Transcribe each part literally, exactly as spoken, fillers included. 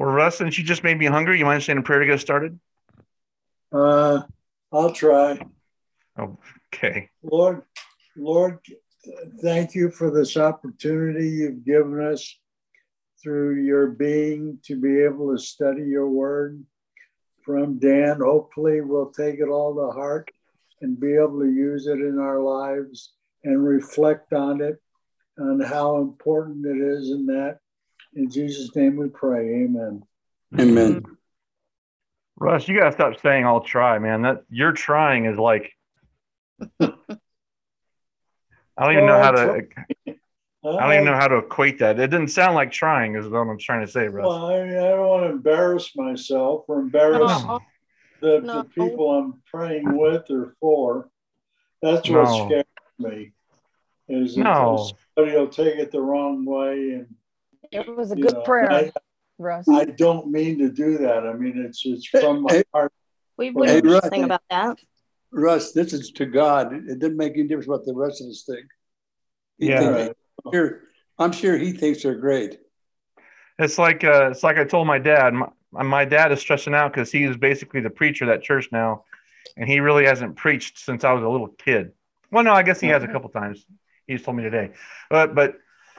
Well, Russ, since you just made me hungry, you mind saying a prayer to get us started? Uh, I'll try. Okay. Lord, Lord, thank you for this opportunity you've given us through your being to be able to study your word from Dan. Hopefully we'll take it all to heart and be able to use it in our lives and reflect on it and how important it is in that. In Jesus' name we pray. Amen. Amen. Russ, you gotta stop saying I'll try, man. That you're trying is like I don't even know how to I don't even know how to equate that. It didn't sound like trying is what I'm trying to say, Russ. Well, I, mean, I don't want to embarrass myself or embarrass No. the, No. the people I'm praying with or for. That's what No. scares me. Is that No. somebody will take it the wrong way, and It was a you good know, prayer, I, Russ. I don't mean to do that. I mean, it's it's from my Hey, heart. We Hey, wouldn't do Russ, anything about that. Russ, this is to God. It didn't make any difference what the rest of us think. He Yeah. thinks, Right. I'm sure, I'm sure he thinks they're great. It's like uh, it's like I told my dad. My, my dad is stressing out because he is basically the preacher of that church now, and he really hasn't preached since I was a little kid. Well, no, I guess he has a couple times. He's told me today, but but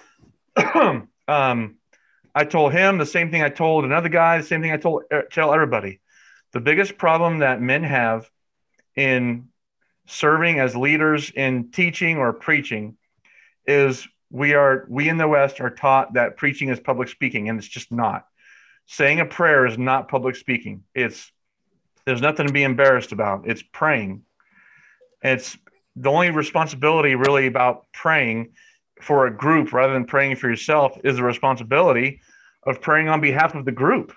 um, I told him the same thing I told another guy. The same thing I told tell everybody. The biggest problem that men have in serving as leaders in teaching or preaching is we are we in the West are taught that preaching is public speaking, and it's just not. Saying a prayer is not public speaking. It's there's nothing to be embarrassed about. It's praying. It's the only responsibility really about praying for a group rather than praying for yourself is the responsibility of praying on behalf of the group.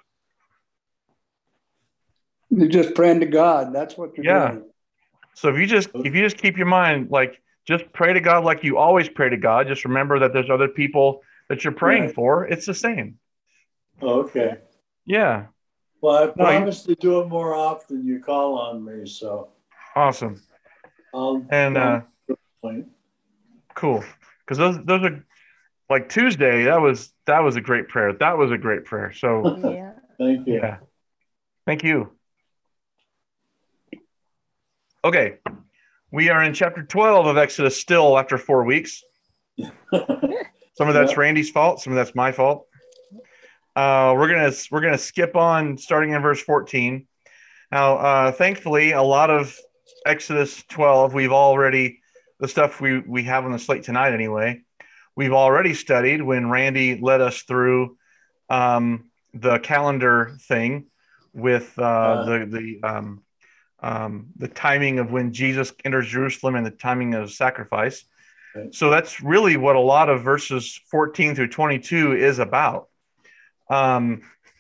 You're just praying to God. That's what you're Yeah. doing. So if you just if you just keep your mind like just pray to God like you always pray to God, just remember that there's other people that you're praying Right. for. It's the same. Okay. Yeah. Well, I No, you- promise to do it more often. You call on me, so Awesome. I'll. And uh, I'll cool. Because those those are like Tuesday. That was that was a great prayer. That was a great prayer. So Yeah. Thank you. yeah. Thank you. Okay. We are in chapter twelve of Exodus still after four weeks. Some of that's Yeah. Randy's fault. Some of that's my fault. Uh, we're gonna we're gonna skip on starting in verse fourteen. Now, uh, thankfully, a lot of Exodus twelve we've already the stuff we we have on the slate tonight anyway. We've already studied when Randy led us through um, the calendar thing with uh, Uh, the the um, um, the timing of when Jesus enters Jerusalem and the timing of sacrifice. Right. So that's really what a lot of verses fourteen through twenty-two is about. Um,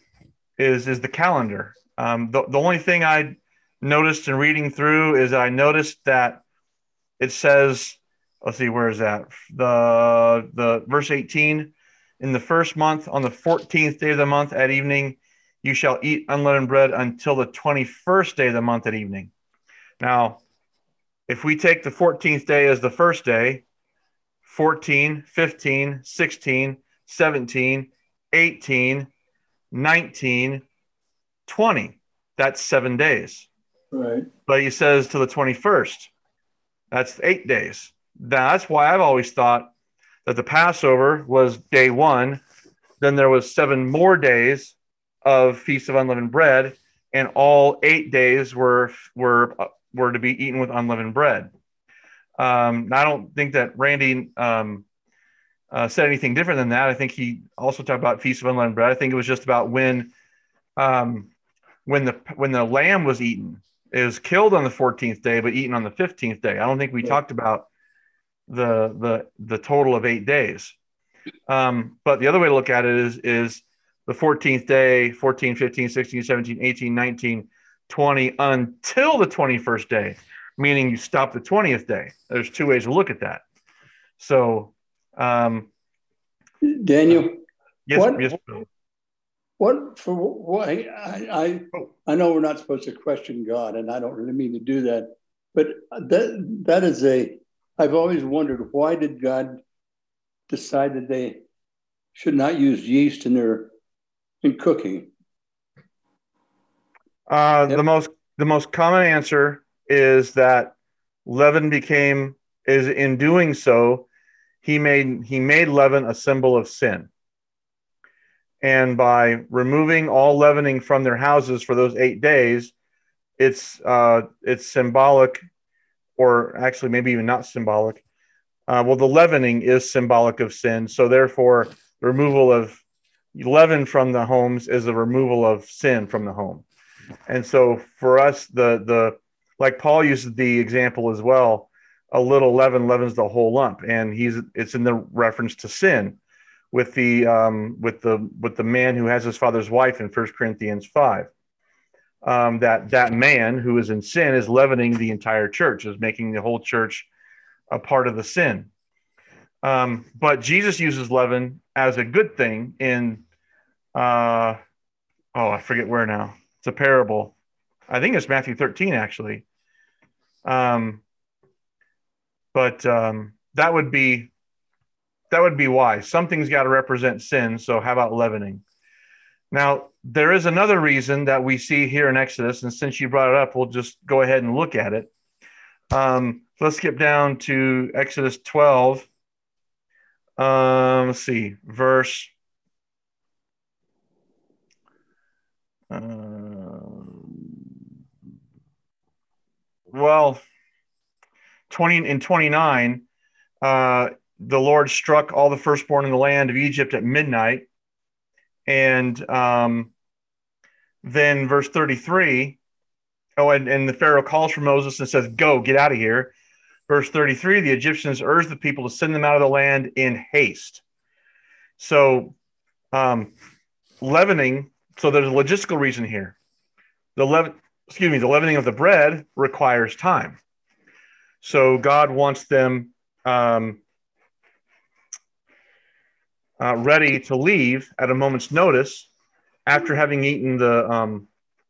is is the calendar. Um, the the only thing I noticed in reading through is I noticed that it says, let's see, where is that? The the verse eighteen. In the first month, on the fourteenth day of the month at evening, you shall eat unleavened bread until the twenty-first day of the month at evening. Now, if we take the fourteenth day as the first day, fourteen, fifteen, sixteen, seventeen, eighteen, nineteen, twenty, that's seven days. Right. But he says to the twenty-first, that's eight days. That's why I've always thought that the Passover was day one. Then there was seven more days of Feast of Unleavened Bread, and all eight days were were were to be eaten with unleavened bread. Um, I don't think that Randy um, uh, said anything different than that. I think he also talked about Feast of Unleavened Bread. I think it was just about when um, when the when the lamb was eaten. It was killed on the fourteenth day, but eaten on the fifteenth day. I don't think we Yeah. talked about the the the total of eight days. Um, but the other way to look at it is is the fourteenth day, fourteen, fifteen, sixteen, seventeen, eighteen, nineteen, twenty until the twenty-first day, meaning you stop the twentieth day. There's two ways to look at that. So, um, Daniel, yes, what, yes. what for what I, I I know we're not supposed to question God, and I don't really mean to do that, but that that is a I've always wondered, why did God decide that they should not use yeast in their in cooking? Uh, Yep. the most the most common answer is that leaven became is in doing so, he made he made leaven a symbol of sin. And by removing all leavening from their houses for those eight days, it's uh, it's symbolic, or actually maybe even not symbolic. Uh, well, the leavening is symbolic of sin, so therefore, the removal of leaven from the homes is the removal of sin from the home. And so, for us, the the like Paul uses the example as well. A little leaven leavens the whole lump, and he's it's in the reference to sin with the um, with the with the man who has his father's wife in First Corinthians five. Um, that that man who is in sin is leavening the entire church, is making the whole church a part of the sin. Um, but Jesus uses leaven as a good thing in uh, oh, I forget where now. It's a parable. I think it's Matthew thirteen actually. Um, but um, that would be that would be why something's got to represent sin. So how about leavening? Now, there is another reason that we see here in Exodus, and since you brought it up, we'll just go ahead and look at it. Um, so let's skip down to Exodus twelve. Um, let's see, verse. Uh, well, twenty in twenty-nine, uh, the Lord struck all the firstborn in the land of Egypt at midnight. And um, then verse thirty-three, oh, and, and the Pharaoh calls for Moses and says, go, get out of here. Verse thirty-three, the Egyptians urged the people to send them out of the land in haste. So um, leavening, so there's a logistical reason here. The leaven, excuse me, the leavening of the bread requires time. So God wants them um, uh, ready to leave at a moment's notice after having eaten the um,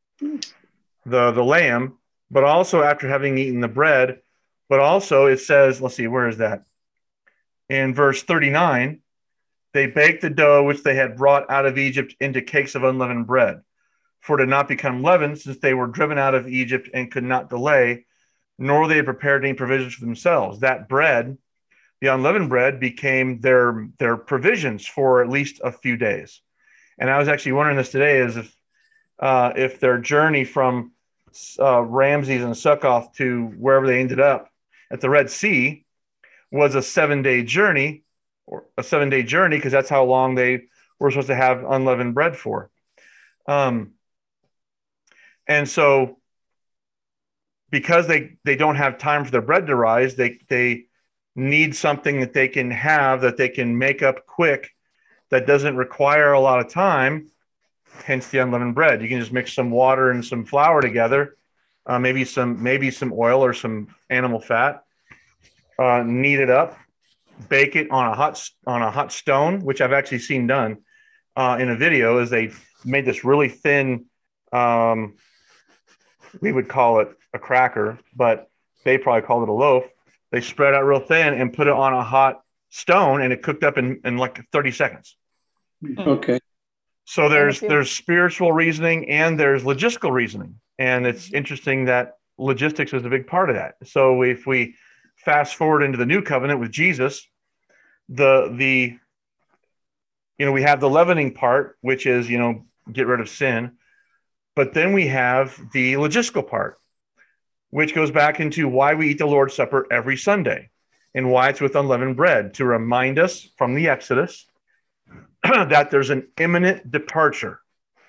the the lamb, but also after having eaten the bread. But also it says, let's see, where is that? In verse thirty-nine, they baked the dough which they had brought out of Egypt into cakes of unleavened bread, for it had not become leavened, since they were driven out of Egypt and could not delay, nor they had prepared any provisions for themselves. That bread, the unleavened bread, became their their provisions for at least a few days. And I was actually wondering this today, is if uh, if their journey from uh, Ramses and Succoth to wherever they ended up at the Red Sea was a seven-day journey, or a seven-day journey, because that's how long they were supposed to have unleavened bread for. Um, and so, because they they don't have time for their bread to rise, they they need something that they can have, that they can make up quick, that doesn't require a lot of time. Hence the unleavened bread. You can just mix some water and some flour together, uh, maybe some maybe some oil or some animal fat, uh, knead it up, bake it on a hot on a hot stone, which I've actually seen done uh, in a video. Is they made this really thin, um, we would call it a cracker, but they probably called it a loaf. They spread out real thin and put it on a hot stone, and it cooked up in, in like thirty seconds. Okay. So there's there's spiritual reasoning and there's logistical reasoning, and it's interesting that logistics is a big part of that. So if we fast forward into the new covenant with Jesus, the the you know we have the leavening part, which is you know get rid of sin, but then we have the logistical part, which goes back into why we eat the Lord's Supper every Sunday and why it's with unleavened bread, to remind us from the Exodus that there's an imminent departure.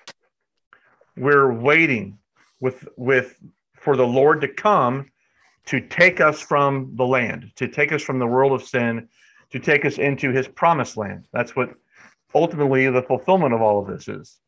We're waiting with with for the Lord to come to take us from the land, to take us from the world of sin, to take us into his promised land. That's what ultimately the fulfillment of all of this is.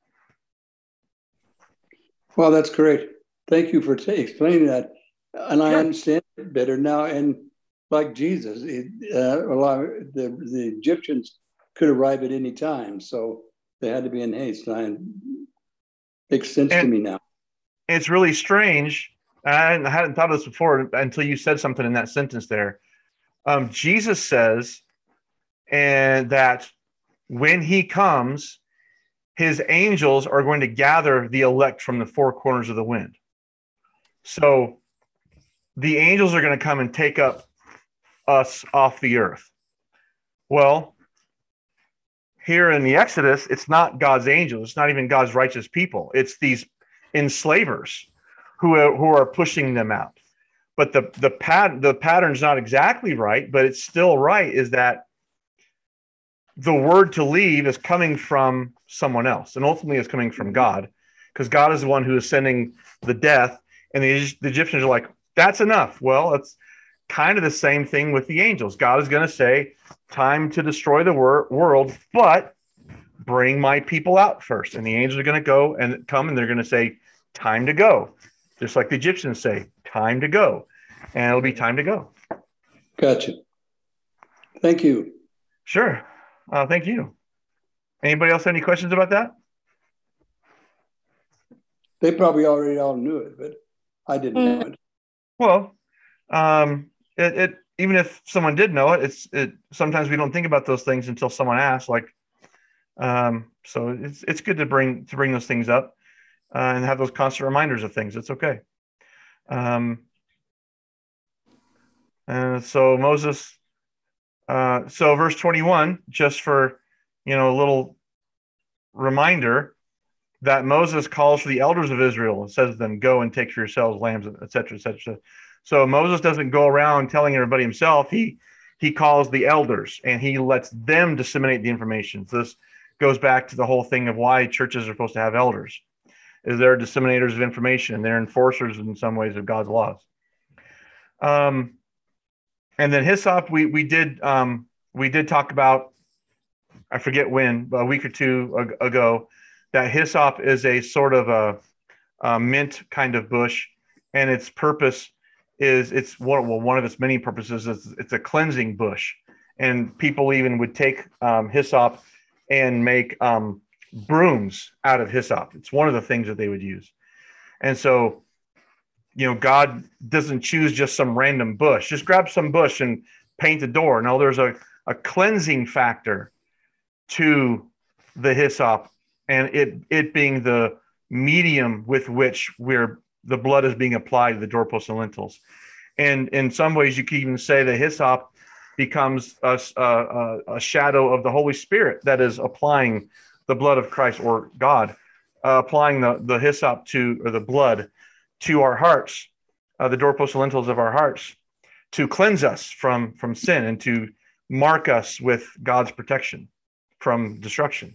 Well, that's great. Thank you for t- explaining that. And I Sure. understand it better now. And like Jesus, it, uh, a lot of the, the Egyptians could arrive at any time. So they had to be in haste. And it makes sense And to me now. it's really strange. I hadn't thought of this before until you said something in that sentence there. Um, Jesus says and that when he comes, his angels are going to gather the elect from the four corners of the wind. So the angels are going to come and take up us off the earth. Well, here in the Exodus, it's not God's angels. It's not even God's righteous people. It's these enslavers who are, who are pushing them out. But the the pat the pattern's not exactly right, but it's still right. Is that the word to leave is coming from someone else, and ultimately it's coming from God, because God is the one who is sending the death, and the, the Egyptians are like, "That's enough." Well, it's kind of the same thing with the angels. God is going to say, "Time to destroy the wor- world, but bring my people out first." And the angels are going to go and come, and they're going to say, "Time to go," just like the Egyptians say, "Time to go," and it'll be time to go. Gotcha. Thank you. Sure. Uh, thank you. Anybody else have any questions about that? They probably already all knew it, but I didn't know it. Well, um, it, it even if someone did know it, it's it. Sometimes we don't think about those things until someone asks. Like, um, so it's it's good to bring to bring those things up uh, and have those constant reminders of things. It's okay. Um, and so Moses. Uh, so verse twenty-one, just for you know a little reminder, that Moses calls for the elders of Israel and says to them, "Go and take for yourselves lambs, et cetera, et cetera" So Moses doesn't go around telling everybody himself. He he calls the elders and he lets them disseminate the information. So this goes back to the whole thing of why churches are supposed to have elders, is they're disseminators of information. They're enforcers in some ways of God's laws. Um, and then hyssop, we we did um, we did talk about, I forget when, but a week or two ago, that hyssop is a sort of a, a mint kind of bush, and its purpose is it's one well one of its many purposes is it's a cleansing bush, and people even would take um, hyssop and make um, brooms out of hyssop. It's one of the things that they would use, and so you know God doesn't choose just some random bush. Just grab some bush and paint the door. No, there's a, a cleansing factor to the hyssop, and it it being the medium with which we're the blood is being applied to the doorposts and lintels. And in some ways, you could even say the hyssop becomes a, a, a shadow of the Holy Spirit that is applying the blood of Christ, or God, uh, applying the, the hyssop to, or the blood to our hearts, uh, the doorposts and lintels of our hearts, to cleanse us from, from sin and to mark us with God's protection from destruction.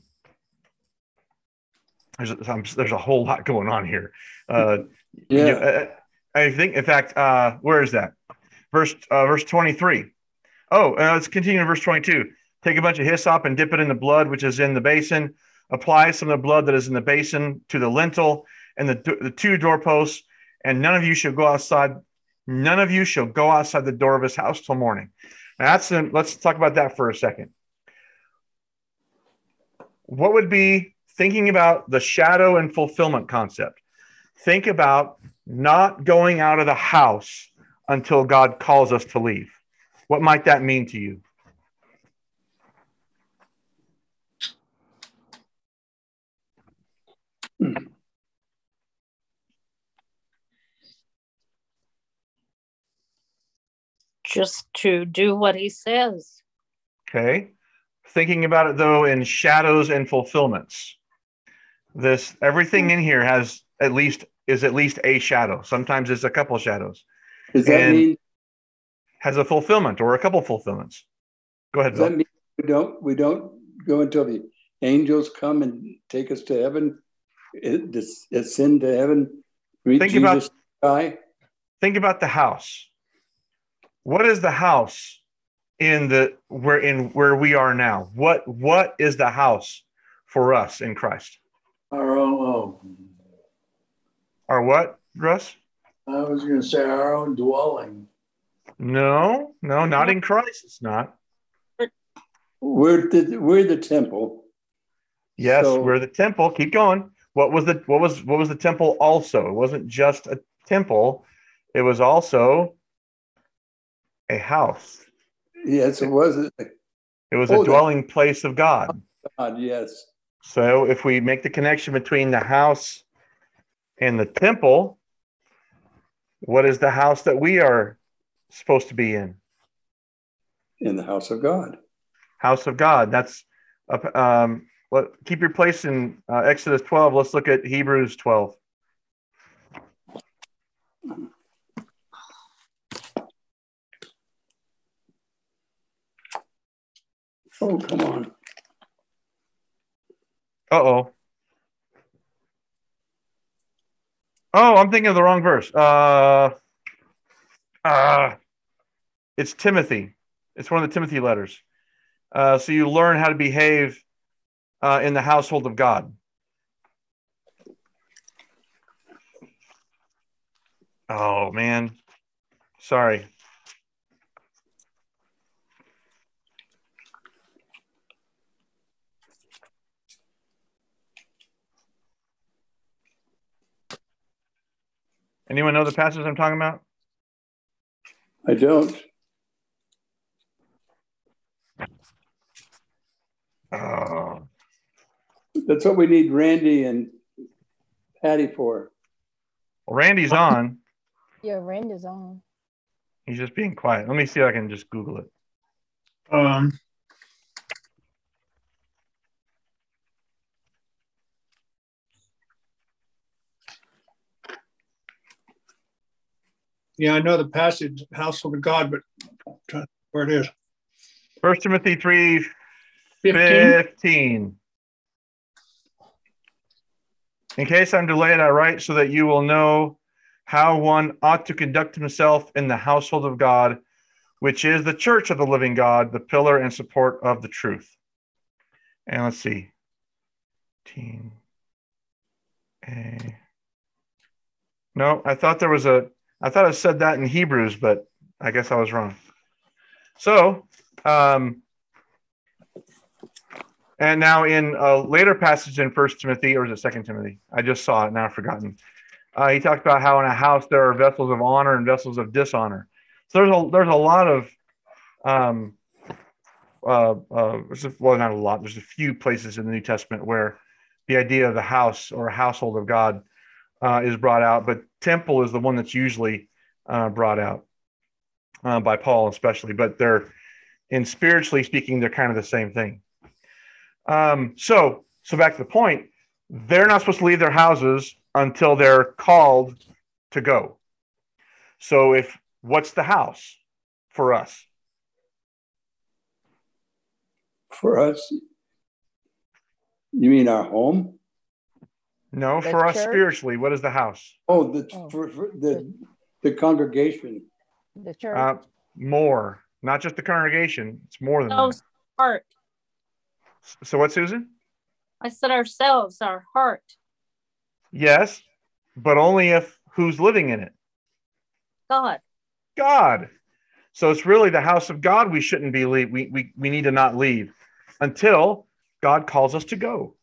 There's a, there's a whole lot going on here. Uh, yeah. You, uh, I think, in fact, uh, where is that? Verse uh, verse twenty-three. Oh, uh, let's continue in verse twenty-two. Take a bunch of hyssop and dip it in the blood which is in the basin. Apply some of the blood that is in the basin to the lintel and the, the two doorposts, and none of you shall go outside. None of you shall go outside the door of his house till morning. Now that's in, let's talk about that for a second. What would be, thinking about the shadow and fulfillment concept, think about not going out of the house until God calls us to leave. What might that mean to you? Just to do what he says. Okay. Thinking about it, though, in shadows and fulfillments. This, everything in here has at least, is at least a shadow. Sometimes it's a couple shadows. Does that and mean has a fulfillment or a couple fulfillments? Go ahead, does Bill. that mean we don't we don't go until the angels come and take us to heaven, ascend to heaven, meet Think Jesus about, die? Think about the house. What is the house in the where in where we are now? What what is the house for us in Christ? Our own home. Our what, Russ? I was going to say our own dwelling. No, no, not in Christ. It's not. We're the we're the temple. Yes, so, we're the temple. Keep going. What was the what was what was the temple also? It wasn't just a temple. It was also a house. Yes, it was. It was oh, a dwelling place of God. God, yes. So if we make the connection between the house and the temple, what is the house that we are supposed to be in? In the house of God. House of God. That's uh, um, let, keep your place in uh, Exodus twelve. Let's look at Hebrews twelve. Oh, come on. Uh-oh. Oh, I'm thinking of the wrong verse. Uh, uh, it's Timothy. It's one of the Timothy letters. Uh, so you learn how to behave uh, in the household of God. Oh, man. Sorry. Anyone know the passage I'm talking about? I don't. Oh. That's what we need Randy and Patty for. Well, Randy's on. Yeah, Randy's on. He's just being quiet. Let me see if I can just Google it. Um, yeah, I know the passage, household of God, but I'm trying to where it is. First Timothy three fifteen. fifteen. In case I'm delayed, I write so that you will know how one ought to conduct himself in the household of God, which is the church of the living God, the pillar and support of the truth. And let's see. fifteen A. No, I thought there was a, I thought it said that in Hebrews, but I guess I was wrong. So, um, and now in a later passage in First Timothy, or is it Second Timothy? I just saw it, now I've forgotten. Uh, he talked about how in a house there are vessels of honor and vessels of dishonor. So there's a there's a lot of, um, uh, uh, well, not a lot. There's a few places in the New Testament where the idea of the house or a household of God uh, is brought out, but temple is the one that's usually uh, brought out uh, by Paul, especially. But they're, in spiritually speaking, they're kind of the same thing. Um, so, so back to the point, they're not supposed to leave their houses until they're called to go. So if, what's the house for us? For us? You mean our home? No, The for us church? spiritually, what is the house? Oh, the Oh. For, for the the congregation. The church. Uh, more, not just the congregation. It's more than Ourselves, that. heart. So what, Susan? I said ourselves, our heart. Yes, but only if who's living in it? God. God. So it's really the house of God we shouldn't be leave. We, we, we need to not leave until God calls us to go.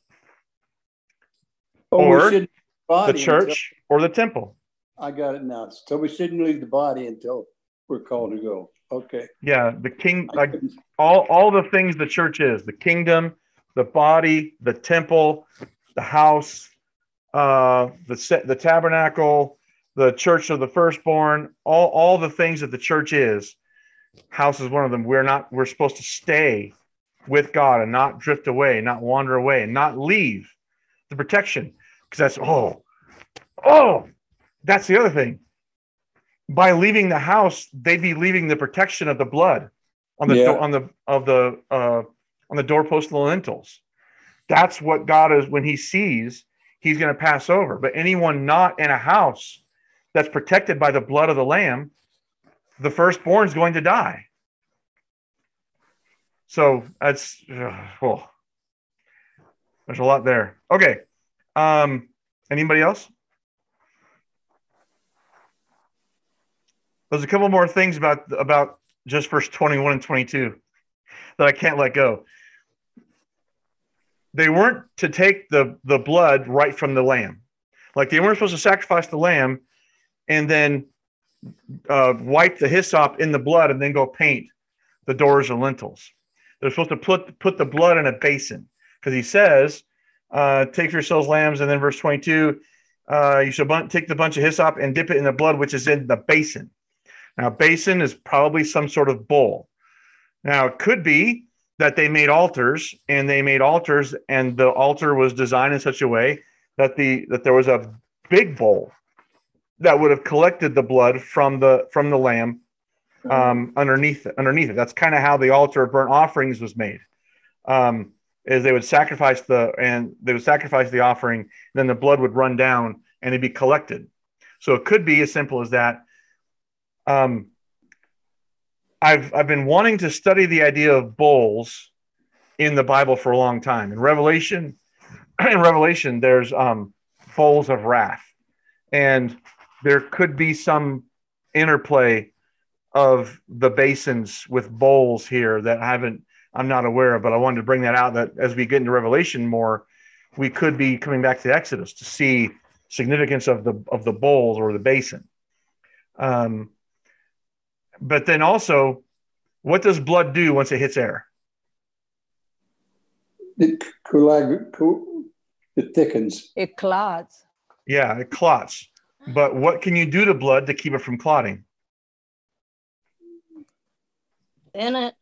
Oh, Or we shouldn't leave the body the church until, or the temple. I got it now. So we shouldn't leave the body until we're called to go. Okay. Yeah, the king, I like couldn't- all, all the things the church is, the kingdom, the body, the temple, the house, uh, the the tabernacle, the church of the firstborn, all, all the things that the church is. House is one of them. We're not, we're supposed to stay with God and not drift away, not wander away, and not leave the protection. Because that's, oh, oh, that's the other thing. By leaving the house, they'd be leaving the protection of the blood on the Yeah. door, on the of the uh, on the doorpost and the lintels. That's what God is. When He sees, He's going to pass over. But anyone not in a house that's protected by the blood of the Lamb, the firstborn is going to die. So that's uh, oh, there's a lot there. Okay, um, anybody else? There's a couple more things about about just verse twenty-one and twenty-two that I can't let go. They weren't to take the, the blood right from the lamb. Like they weren't supposed to sacrifice the lamb and then uh, wipe the hyssop in the blood and then go paint the doors or lintels. They're supposed to put, put the blood in a basin, because he says, uh, take for yourselves lambs, and then verse twenty-two, uh, you shall bun- take the bunch of hyssop and dip it in the blood which is in the basin. Now, basin is probably some sort of bowl. Now, it could be that they made altars, and they made altars, and the altar was designed in such a way that the that there was a big bowl that would have collected the blood from the from the lamb um, underneath it, underneath it. That's kind of how the altar of burnt offerings was made. Um, is they would sacrifice the and they would sacrifice the offering, and then the blood would run down and it'd be collected. So it could be as simple as that. Um, I've I've been wanting to study the idea of bowls in the Bible for a long time. In Revelation, in Revelation, there's um, bowls of wrath, and there could be some interplay of the basins with bowls here that I haven't, I'm not aware of, but I wanted to bring that out, that as we get into Revelation more, we could be coming back to Exodus to see significance of the of the bowls or the basin. Um, but then also, what does blood do once it hits air? It, coag- co- it thickens. It clots. Yeah, it clots. But what can you do to blood to keep it from clotting? In it.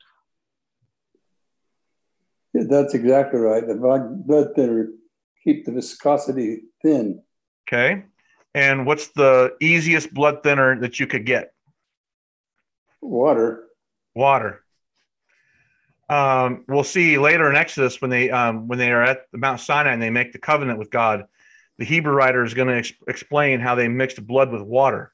Yeah, that's exactly right. The blood blood thinner keep the viscosity thin. Okay. And what's the easiest blood thinner that you could get? Water. Water. Um, we'll see later in Exodus when they um, when they are at the Mount Sinai and they make the covenant with God. The Hebrew writer is going to ex- explain how they mixed blood with water.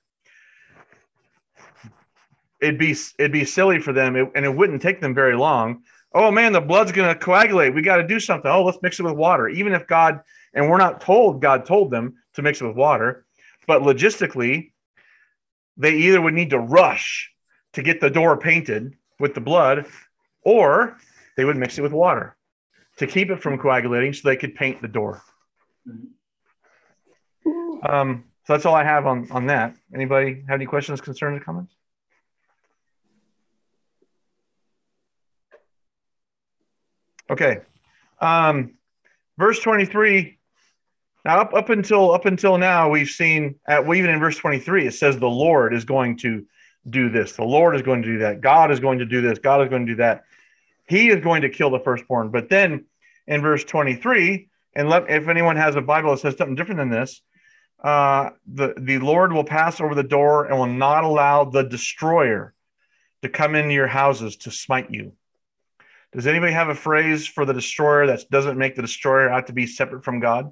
It'd be it'd be silly for them, it, and it wouldn't take them very long. Oh man, the blood's going to coagulate. We got to do something. Oh, let's mix it with water. Even if God, and we're not told God told them to mix it with water, but logistically, they either would need to rush to get the door painted with the blood, or they would mix it with water to keep it from coagulating so they could paint the door. Um, so that's all I have on, on that. Anybody have any questions, concerns, or comments? Okay. Um, verse twenty-three. Now, up, up until up until now, we've seen at well, even in verse twenty-three, it says the Lord is going to do this. The Lord is going to do that. God is going to do this. God is going to do that. He is going to kill the firstborn. But then in verse twenty-three, and let, if anyone has a Bible that says something different than this, uh, the, the Lord will pass over the door and will not allow the destroyer to come into your houses to smite you. Does anybody have a phrase for the destroyer that doesn't make the destroyer out to be separate from God?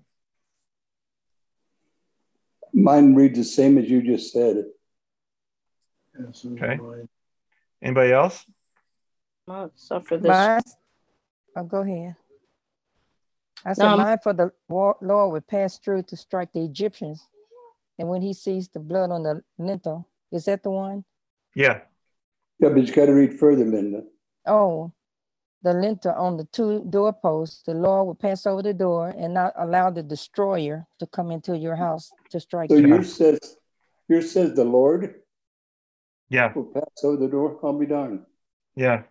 Mine reads the same as you just said. Okay. Anybody else? Well, so for this, Mine, oh, go ahead. I said, Um, mine for the war, Lord would pass through to strike the Egyptians. And when he sees the blood on the lintel, is that the one? Yeah. Yeah, but you got to read further, Linda. Oh, the lintel on the two doorposts, the Lord will pass over the door and not allow the destroyer to come into your house to strike So you. yours says, yours says the Lord Yeah. will pass over the door. I'll be darned. Yeah.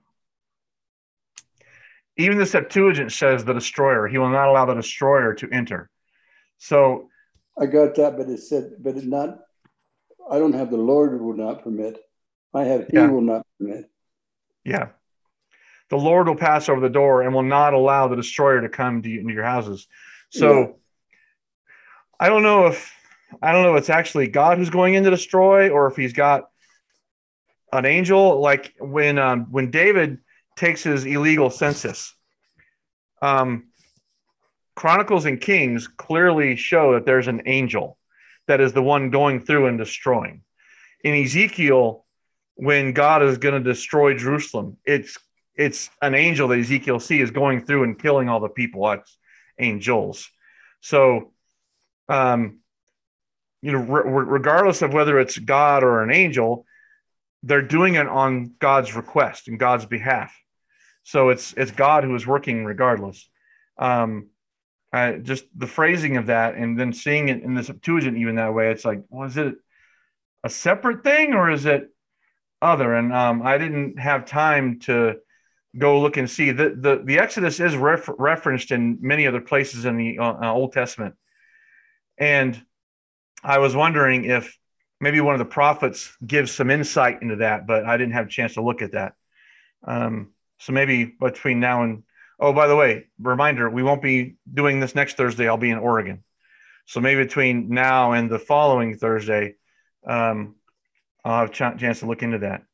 Even the Septuagint says the destroyer. He will not allow the destroyer to enter. So I got that, but it said, but it not. I don't have the Lord will not permit. I have He Yeah. will not permit. yeah, the Lord will pass over the door and will not allow the destroyer to come to you, into your houses. So Yeah. I don't know if I don't know if it's actually God who's going in to destroy, or if he's got an angel. Like when um, when David takes his illegal census, um, Chronicles and Kings clearly show that there's an angel that is the one going through and destroying. In Ezekiel, when God is going to destroy Jerusalem, it's it's an angel that Ezekiel sees going through and killing all the people. That's angels. So, um, you know, re- regardless of whether it's God or an angel, they're doing it on God's request and God's behalf. So it's it's God who is working regardless. Um, I, just the phrasing of that, and then seeing it in the Septuagint even that way, it's like, well, is it a separate thing or is it other? And um, I didn't have time to go look and see. The the, the Exodus is ref, referenced in many other places in the uh, Old Testament. And I was wondering if maybe one of the prophets gives some insight into that, but I didn't have a chance to look at that. Um, so maybe between now and, oh, by the way, reminder, we won't be doing this next Thursday. I'll be in Oregon. So maybe between now and the following Thursday, um, I'll have a ch- chance to look into that.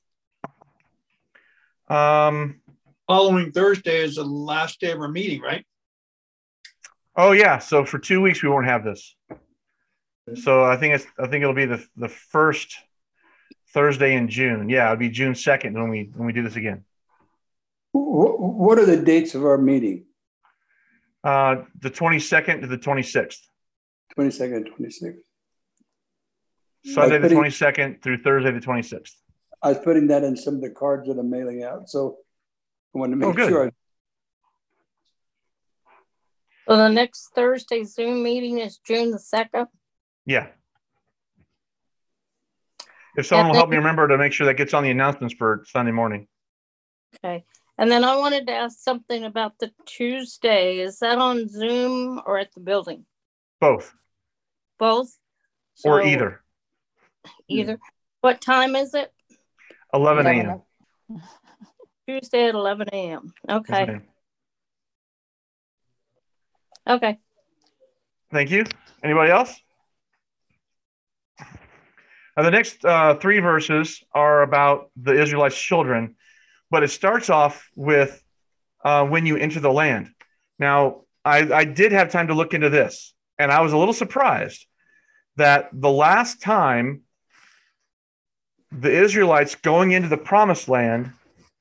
Um, Following Thursday is the last day of our meeting, right? oh yeah. So for two weeks, we won't have this. So I think it's, I think it'll be the, the first Thursday in June. Yeah, it'll be June second when we, when we do this again. What are the dates of our meeting? Uh, the twenty-second to the twenty-sixth. twenty-second, twenty-sixth. Sunday the putting, twenty-second through Thursday the twenty-sixth. I was putting that in some of the cards that I'm mailing out. So I wanted to make oh, good. sure. I... So the next Thursday Zoom meeting is June the second? Yeah. If someone And will then, help me remember to make sure that gets on the announcements for Sunday morning. okay. And then I wanted to ask something about the Tuesday. Is that on Zoom or at the building? Both. Both? So Or either. Either. What time is it? eleven a.m. Tuesday at eleven a.m. Okay. Yes, okay. Thank you. Anybody else? Now, the next uh, three verses are about the Israelites' children, but it starts off with uh, when you enter the land. Now, I, I did have time to look into this, and I was a little surprised that the last time the Israelites going into the promised land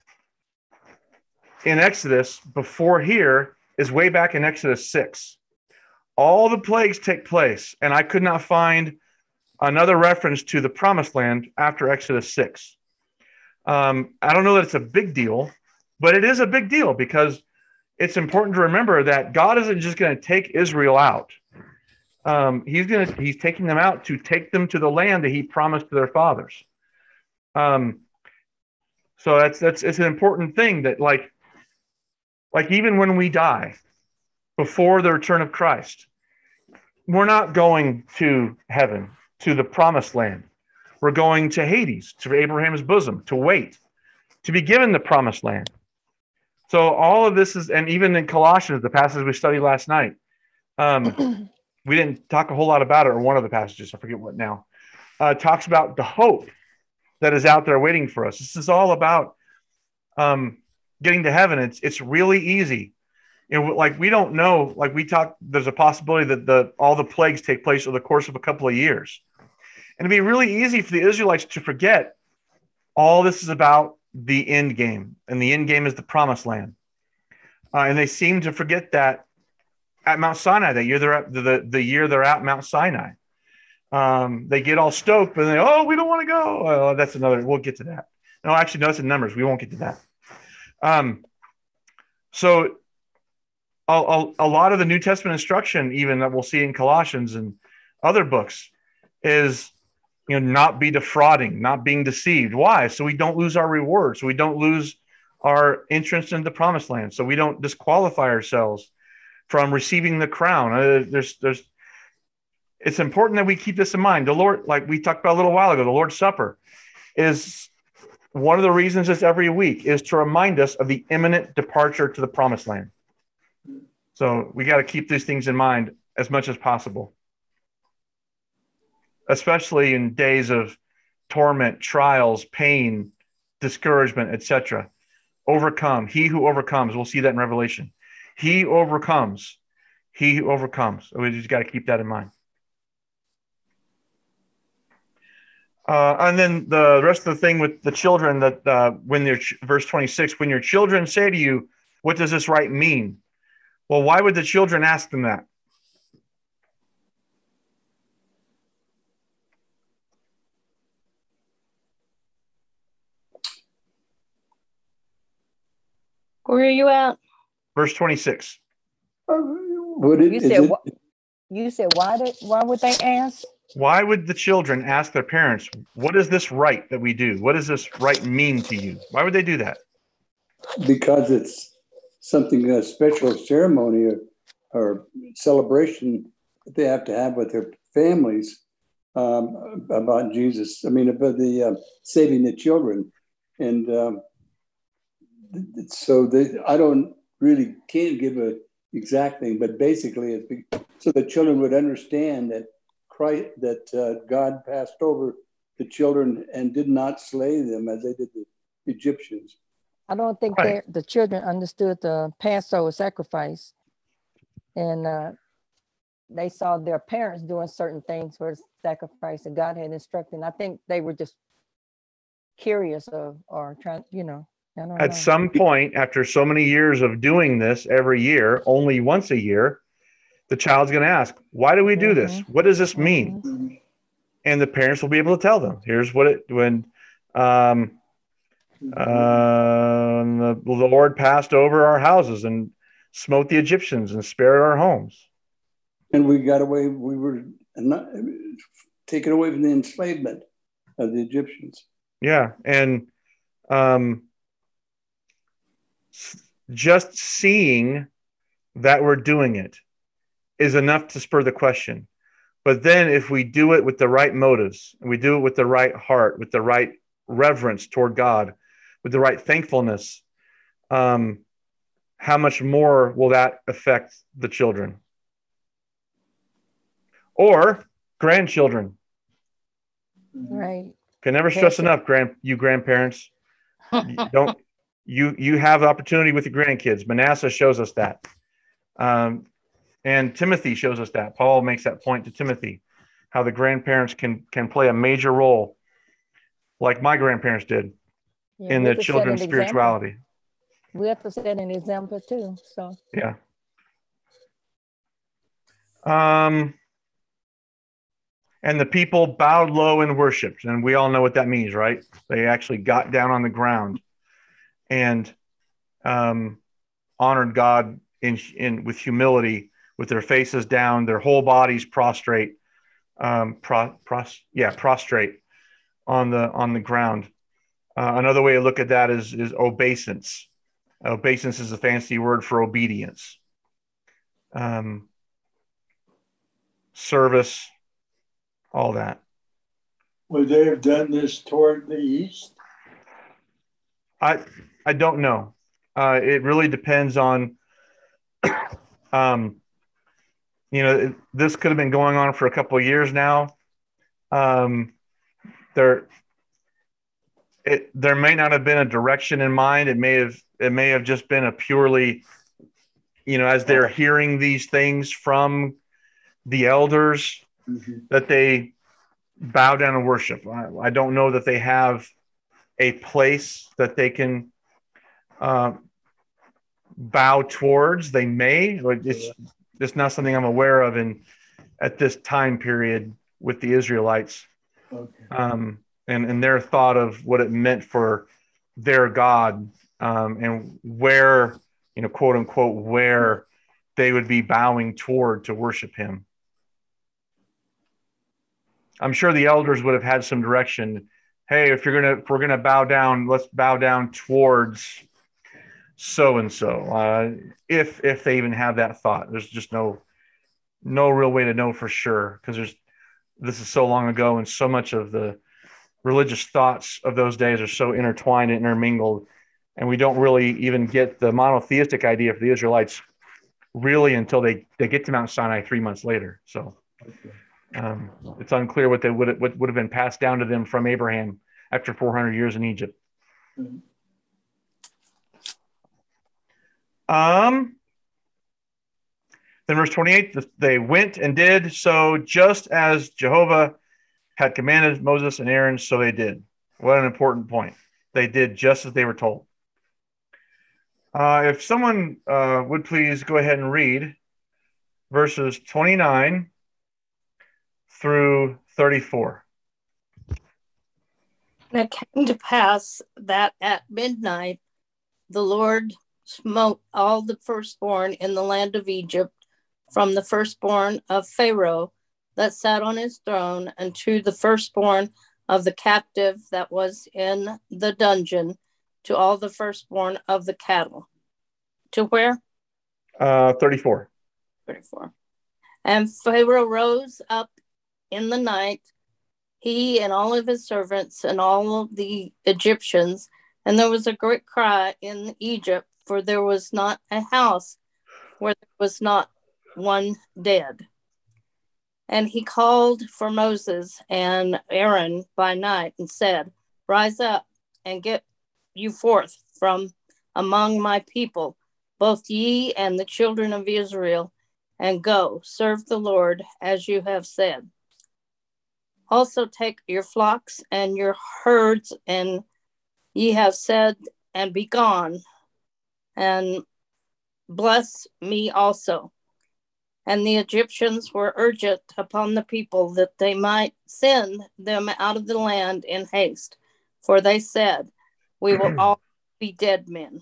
in Exodus before here is way back in Exodus six. All the plagues take place, and I could not find another reference to the promised land after Exodus six. Um, I don't know that it's a big deal, but it is a big deal because it's important to remember that God isn't just going to take Israel out. Um, he's going to, he's taking them out to take them to the land that he promised to their fathers. Um, so that's, that's, it's an important thing that like, like even when we die before the return of Christ, we're not going to heaven, to the promised land. We're going to Hades, to Abraham's bosom, to wait, to be given the promised land. So all of this is, and even in Colossians, the passage we studied last night, um, we didn't talk a whole lot about it, or one of the passages, I forget what now, uh, talks about the hope that is out there waiting for us. This is all about um, getting to heaven. It's it's really easy. You know, like we don't know, like we talk, there's a possibility that the all the plagues take place over the course of a couple of years. And it'd be really easy for the Israelites to forget all this is about the end game, and the end game is the promised land. Uh, and they seem to forget that at Mount Sinai, that year they're at the, the year they're at Mount Sinai. Um, they get all stoked, but they, oh, we don't want to go. Oh, that's another, we'll get to that. No, actually, no, it's in Numbers. We won't get to that. Um, so a, a, a lot of the New Testament instruction, even that we'll see in Colossians and other books, is you know, not be defrauding, not being deceived. Why? So we don't lose our reward. So we don't lose our entrance into the promised land. So we don't disqualify ourselves from receiving the crown. Uh, there's, there's, it's important that we keep this in mind. The Lord, like we talked about a little while ago, the Lord's Supper is one of the reasons it's every week is to remind us of the imminent departure to the promised land. So we got to keep these things in mind as much as possible, especially in days of torment, trials, pain, discouragement, et cetera. Overcome. He who overcomes. We'll see that in Revelation. He overcomes. He who overcomes. We just got to keep that in mind. Uh, and then the rest of the thing with the children that uh, when they're, verse twenty-six, when your children say to you, what does this rite mean? Well, why would the children ask them that? Where are you at? Verse twenty-six. Would it, You is said it, what? You said why did why would they ask? Why would the children ask their parents, what is this rite that we do? What does this rite mean to you? Why would they do that? because it's something, a special ceremony or, or celebration that they have to have with their families um, about Jesus. I mean, about the uh, saving the children. And um, so they, I don't really can't give a exact thing, but basically it's be, so the children would understand that Christ, that uh, God passed over the children and did not slay them as they did the Egyptians. I don't think Right. the children understood the Passover sacrifice, and uh, they saw their parents doing certain things for the sacrifice that God had instructed. And I think they were just curious of, or trying, you know, I don't At know. some point, after so many years of doing this every year, only once a year, the child's going to ask, why do we do this? Mhm. What does this mean? Mhm. And the parents will be able to tell them, here's what it, when um, uh, the, the Lord passed over our houses and smote the Egyptians and spared our homes. And we got away, we were not taken away from the enslavement of the Egyptians. Yeah. And um, just seeing that we're doing it is enough to spur the question. But then if we do it with the right motives, and we do it with the right heart, with the right reverence toward God, with the right thankfulness, um, how much more will that affect the children? Or grandchildren. Right. Can never stress enough, grand you grandparents. You don't you you have opportunity with your grandkids. Manasseh shows us that. Um, and Timothy shows us that. Paul makes that point to Timothy, how the grandparents can can play a major role, like my grandparents did, Yeah, in we the have to set children's an example. spirituality. We have to set an example too. So Yeah. Um, and the people bowed low and worshiped, and we all know what that means, right? They actually got down on the ground and um, honored God in in with humility, with their faces down, their whole bodies prostrate, um, pro, pros, yeah, prostrate on the on the ground. Uh, another way to look at that is is obeisance. Obeisance is a fancy word for obedience. Um, service, all that. Would they have done this toward the east? I I don't know. Uh, it really depends on. um, you know, it, this could have been going on for a couple of years now. Um, there, it there may not have been a direction in mind. It may have it may have just been a purely, you know, as they're hearing these things from the elders, mm-hmm. that they bow down and worship. I, I don't know that they have a place that they can uh, bow towards. They may, or it's it's not something I'm aware of in at this time period with the Israelites, okay. um, and and their thought of what it meant for their God, um, and where, you know, quote unquote, where they would be bowing toward to worship Him. I'm sure the elders would have had some direction. Hey, if you're gonna, if we're gonna bow down, let's bow down towards so and so. If if they even have that thought, there's just no no real way to know for sure, because there's this is so long ago, and so much of the religious thoughts of those days are so intertwined and intermingled, and we don't really even get the monotheistic idea for the Israelites really until they they get to Mount Sinai three months later. So. Okay. Um, it's unclear what they would what would have been passed down to them from Abraham after four hundred years in Egypt. Mm-hmm. Um, then verse twenty-eight, they went and did so just as Jehovah had commanded Moses and Aaron, so they did. What an important point. They did just as they were told. Uh, if someone uh, would please go ahead and read verses twenty-nine through thirty-four. And it came to pass that at midnight the Lord smote all the firstborn in the land of Egypt, from the firstborn of Pharaoh that sat on his throne, unto the firstborn of the captive that was in the dungeon, to all the firstborn of the cattle. To where? Uh, thirty-four. thirty-four. And Pharaoh rose up in the night, he and all of his servants and all of the Egyptians, and there was a great cry in Egypt, for there was not a house where there was not one dead. And he called for Moses and Aaron by night and said, rise up and get you forth from among my people, both ye and the children of Israel, and go, serve the Lord as you have said. Also take your flocks and your herds, and ye have said, and be gone, and bless me also. And the Egyptians were urgent upon the people that they might send them out of the land in haste, for they said, we will all be dead men.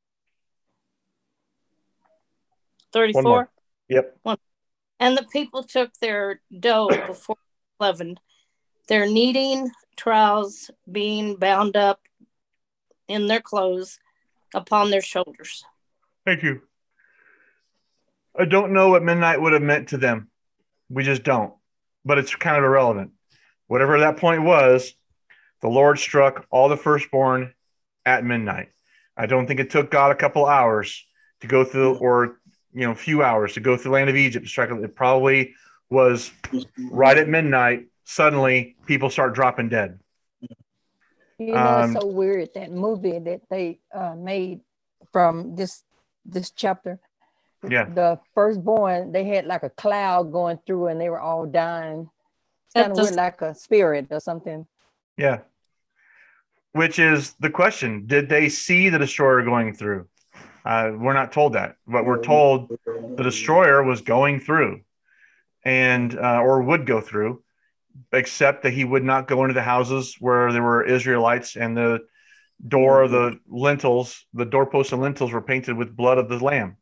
thirty-four. One more. Yep. One. And the people took their dough before leavened, their kneading troughs being bound up in their clothes upon their shoulders. Thank you. I don't know what midnight would have meant to them. We just don't. But it's kind of irrelevant. Whatever that point was, the Lord struck all the firstborn at midnight. I don't think it took God a couple hours to go through, or you know, a few hours to go through the land of Egypt. It probably was right at midnight. Suddenly, people start dropping dead. You know, Um, it's so weird, that movie that they uh, made from this this chapter. Yeah. The firstborn, they had like a cloud going through and they were all dying. It's kind of That's- weird, like a spirit or something. Yeah. Which is the question. Did they see the destroyer going through? Uh, we're not told that, but we're told the destroyer was going through and uh, or would go through, except that he would not go into the houses where there were Israelites, and the door, the lintels, the doorposts and lintels were painted with blood of the lamb.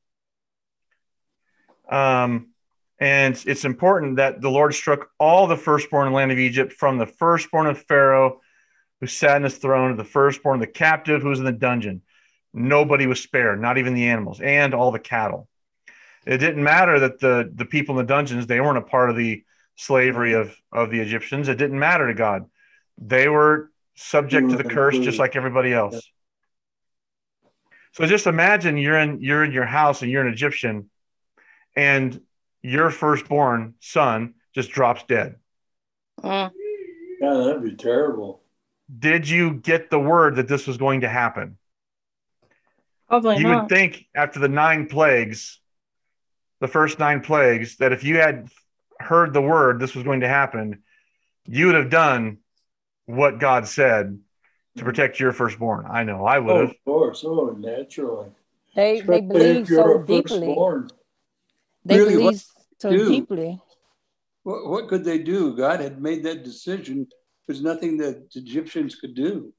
Um, and it's important that the Lord struck all the firstborn in the land of Egypt, from the firstborn of Pharaoh who sat in his throne, to the firstborn of the captive who was in the dungeon. Nobody was spared, not even the animals, and all the cattle. It didn't matter that the, the people in the dungeons, they weren't a part of the slavery of, of the Egyptians. It didn't matter to God. They were subject to the curse just like everybody else. So just imagine you're in you're in your house and you're an Egyptian, and your firstborn son just drops dead. Uh, Yeah, that'd be terrible. Did you get the word that this was going to happen? probably You not. would think after the nine plagues, the first nine plagues, that if you had heard the word this was going to happen, you would have done what God said to protect your firstborn. I know I would Oh, have. of course. Oh, naturally. They they Especially believe if you're so a deeply. firstborn. They Really, what believe so do? deeply. What, what could they do? God had made that decision. There's nothing that the Egyptians could do.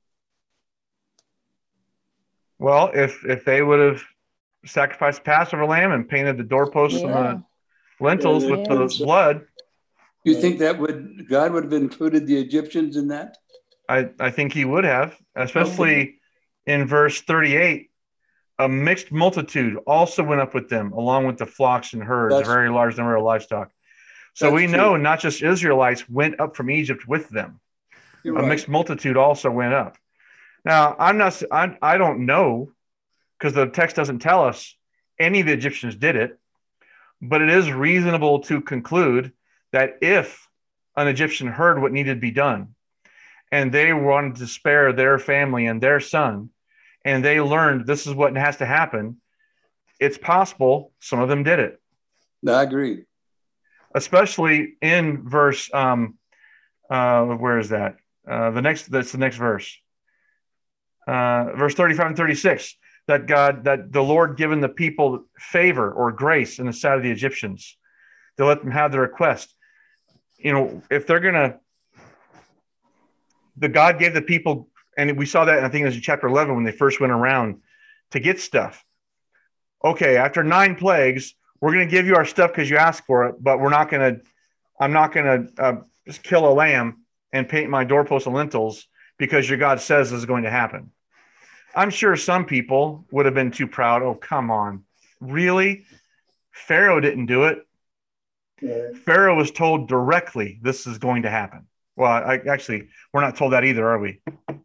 Well, if if they would have sacrificed Passover lamb and painted the doorposts and Yeah. the lintels Yeah, with they- the blood, You think that would God would have included the Egyptians in that? I, I think he would have, especially in verse thirty-eight. A mixed multitude also went up with them, along with the flocks and herds, That's- a very large number of livestock. So That's we true. know not just Israelites went up from Egypt with them. You're A right. mixed multitude also went up. Now, I'm not, I, I don't know, because the text doesn't tell us any of the Egyptians did it, but it is reasonable to conclude that if an Egyptian heard what needed to be done, and they wanted to spare their family and their son, and they learned this is what has to happen, it's possible some of them did it. No, I agree. Especially in verse, um, uh, where is that? Uh, the next, that's the next verse. Uh, verse thirty-five and thirty-six, that God, that the Lord given the people favor or grace in the sight of the Egyptians to let them have their request. You know, if they're going to, the God gave the people, and we saw that, I think it was in chapter eleven when they first went around to get stuff. Okay, after nine plagues, we're going to give you our stuff because you asked for it, but we're not going to, I'm not going to uh, just kill a lamb and paint my doorposts and lintels because your God says this is going to happen. I'm sure some people would have been too proud. Oh, come on. Really? Pharaoh didn't do it. Right. Pharaoh was told directly this is going to happen. Well, I, actually, we're not told that either, are we?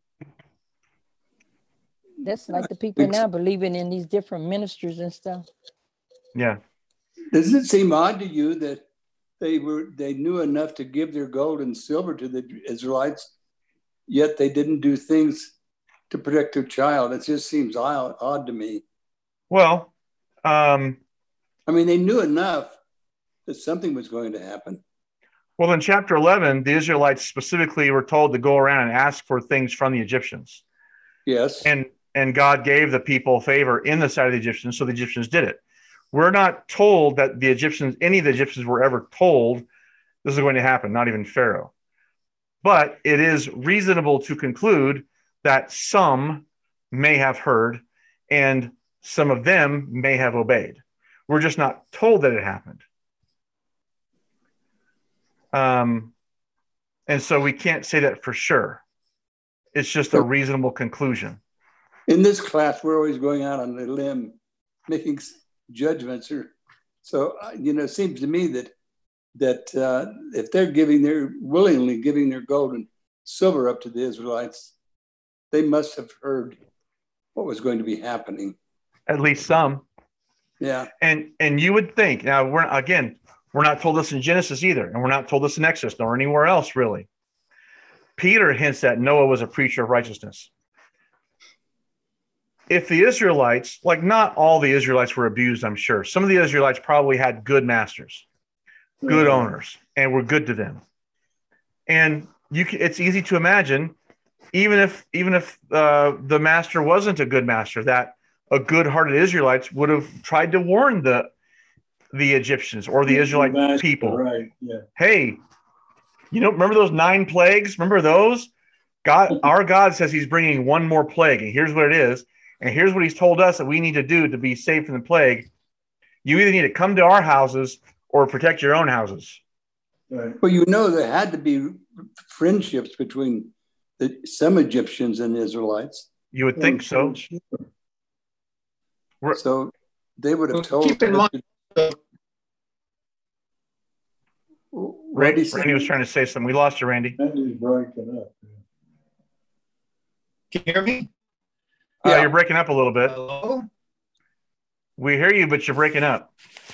That's like the people now believing in these different ministers and stuff. Yeah. Does it seem odd to you that they were they knew enough to give their gold and silver to the Israelites, yet they didn't do things to protect their child? It just seems odd, odd to me. Well, um, I mean, they knew enough that something was going to happen. Well, in chapter eleven, the Israelites specifically were told to go around and ask for things from the Egyptians. Yes. And and God gave the people favor in the sight of the Egyptians, so the Egyptians did it. We're not told that the Egyptians, any of the Egyptians were ever told this is going to happen, not even Pharaoh. But it is reasonable to conclude that some may have heard and some of them may have obeyed. We're just not told that it happened. Um, and so we can't say that for sure. It's just a reasonable conclusion. In this class, we're always going out on a limb, making judgments. Or, so, uh, you know, it seems to me that that uh, if they're giving their willingly giving their gold and silver up to the Israelites, they must have heard what was going to be happening. At least some. Yeah. And and you would think, now we're again, we're not told this in Genesis either, and we're not told this in Exodus nor anywhere else really. Peter hints that Noah was a preacher of righteousness. If the Israelites, like not all the Israelites were abused, I'm sure. Some of the Israelites probably had good masters, good Mm-hmm. owners, and were good to them. And you can, it's easy to imagine, even if even if uh, the master wasn't a good master, that a good-hearted Israelites would have tried to warn the the Egyptians or the Israelite Master, people. right? Yeah. Hey, you know, remember those nine plagues? Remember those? God, our God says He's bringing one more plague, and here's what it is. And here's what He's told us that we need to do to be saved from the plague. You either need to come to our houses or protect your own houses. Right. Well, you know, there had to be friendships between the, some Egyptians and the Israelites. You would think so. We're, So they would have Well, told. keep in mind, uh, Randy, Randy was trying to say something. We lost you, Randy. Randy's breaking up. Can you hear me? Uh, Yeah. You're breaking up a little bit. Hello? We hear you, but you're breaking up.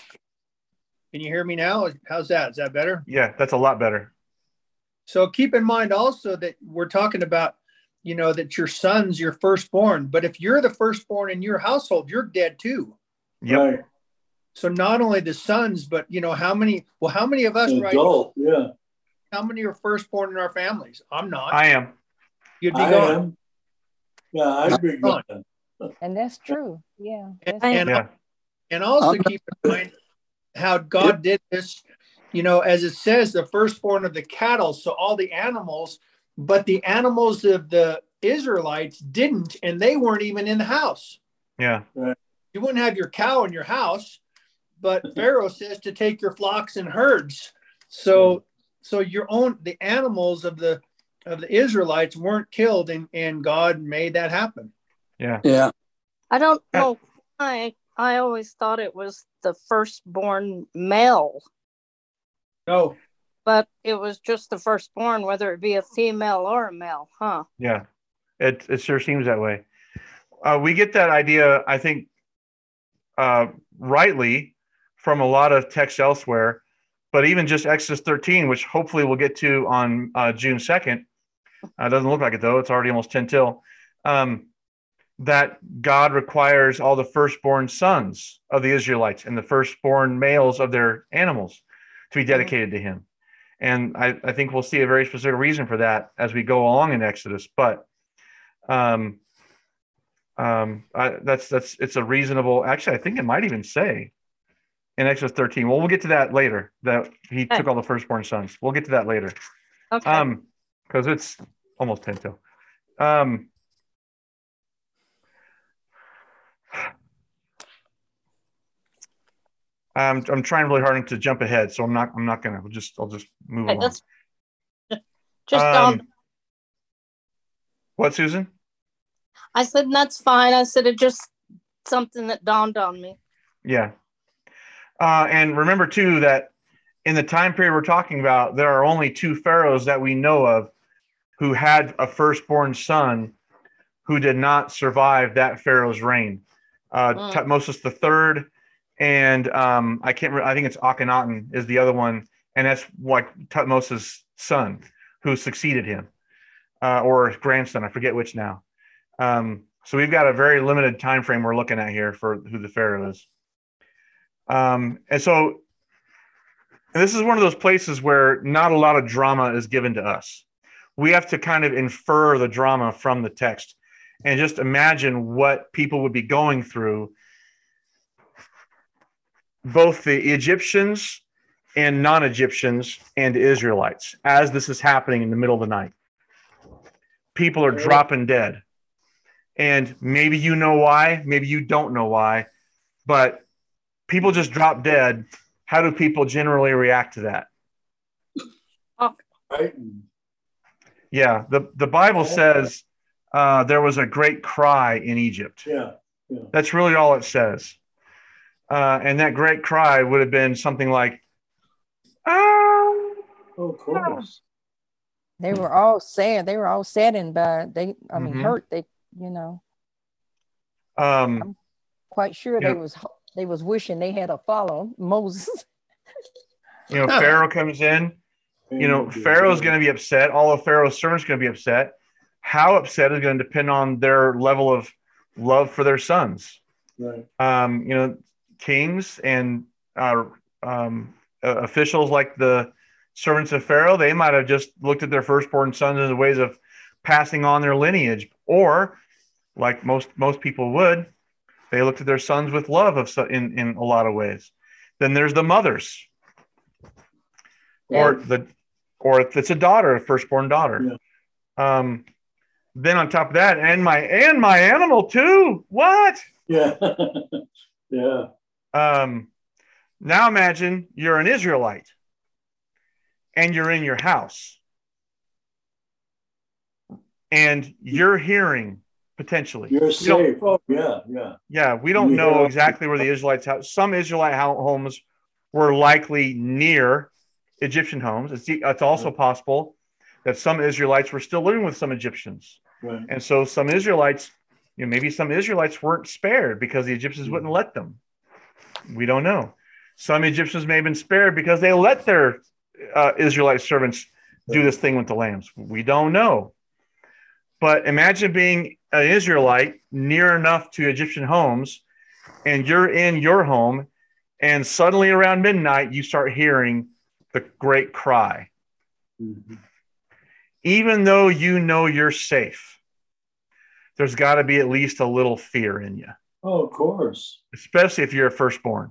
Can you hear me now? How's that? Is that better? Yeah, that's a lot better. So keep in mind also that we're talking about, you know, that your son's your firstborn. But if you're the firstborn in your household, you're dead too. Yep. Right. So not only the sons, but, you know, how many, well, how many of us, right? Adult, yeah. How many are firstborn in our families? I'm not. I am. You'd be I gone. am. Yeah, I'd be Gone. gone. And that's true. Yeah. And, That's and, Yeah. and also I'm not- keep in mind how God did this, you know, as it says, the firstborn of the cattle, so all the animals, but the animals of the Israelites didn't, and they weren't even in the house. Yeah. You wouldn't have your cow in your house, but Pharaoh says to take your flocks and herds. So, so your own, the animals of the of the Israelites weren't killed, and, and God made that happen. Yeah. Yeah. I don't know why. I always thought it was the firstborn male, No, but it was just the firstborn, whether it be a female or a male, huh? Yeah. It it sure seems that way. Uh, we get that idea, I think, uh, rightly from a lot of texts elsewhere, but even just Exodus thirteen, which hopefully we'll get to on uh, June second. Uh, doesn't look like it though. It's already almost ten till. Um, that God requires all the firstborn sons of the Israelites and the firstborn males of their animals to be dedicated to Him. And I, I think we'll see a very specific reason for that as we go along in Exodus. But um, um, I, that's that's it's a reasonable. Actually, I think it might even say in Exodus thirteen. Well, we'll get to that later. That He Okay. took all the firstborn sons. We'll get to that later. Okay. Um, because it's almost ten till. Um, I'm I'm trying really hard to jump ahead, so I'm not I'm not gonna. We'll just I'll just move Okay, along. that's just Um, um, what, Susan? I said, that's fine. I said, it just something that dawned on me. Yeah. Uh, and remember, too, that in the time period we're talking about, there are only two pharaohs that we know of who had a firstborn son who did not survive that pharaoh's reign. Uh, Mm. Tutmosis the third, and um, I can't remember, I think it's Akhenaten is the other one, and that's like Tutmosis' son who succeeded him, uh, or grandson, I forget which now. Um, so we've got a very limited time frame we're looking at here for who the pharaoh is. Um, and so and this is one of those places where not a lot of drama is given to us. We have to kind of infer the drama from the text and just imagine what people would be going through, both the Egyptians and non-Egyptians and Israelites, as this is happening in the middle of the night. People are dropping dead. And maybe you know why, maybe you don't know why, but people just drop dead. How do people generally react to that? Right. Yeah, the, the Bible says uh, there was a great cry in Egypt. Yeah. Yeah. That's really all it says. Uh, and that great cry would have been something like, oh, Oh, of course. They were all sad. They were all saddened by they. I mean, Mhm. hurt. They, you know, um, quite sure Yeah. they was they was wishing they had a follow Moses. you know, Pharaoh comes in. You know, Pharaoh's going to be upset. All of Pharaoh's servants are going to be upset. How upset is going to depend on their level of love for their sons. Right. Um, you know, kings and uh, um, uh, officials like the servants of Pharaoh, they might have just looked at their firstborn sons as ways of passing on their lineage, or like most most people would, they looked at their sons with love of in in a lot of ways. Then there's the mothers, or the or if it's a daughter, a firstborn daughter. Yeah. Um, then on top of that, and my and my animal too. What? Yeah. Yeah. Um, now imagine you're an Israelite and you're in your house and you're hearing potentially. You're safe. Oh, yeah, yeah. Yeah, we don't You know hear- exactly where the Israelites' house. Some Israelite ho- homes were likely near Egyptian homes. It's, it's also possible that some Israelites were still living with some Egyptians. Right. And so some Israelites, you know, maybe some Israelites weren't spared because the Egyptians wouldn't let them. We don't know. Some Egyptians may have been spared because they let their uh, Israelite servants do this thing with the lambs. We don't know. But imagine being an Israelite near enough to Egyptian homes, and you're in your home, and suddenly around midnight, you start hearing the great cry. Mhm. Even though you know you're safe, there's got to be at least a little fear in you. Oh, of course. Especially if you're a firstborn.